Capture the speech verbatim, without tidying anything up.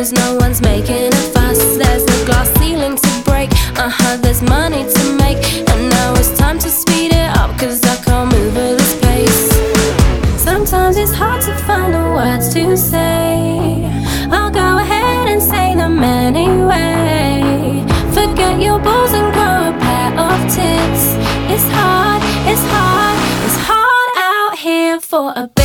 cause no one's making a fuss. There's no glass ceiling to break, uh-huh, there's money to make. And now it's time to speed it up, cause I can't move at this pace. Sometimes it's hard to find the words to say. I'll go ahead and say them anyway. Forget your balls and grow a pair of tits. It's hard, it's hard, it's hard out here for a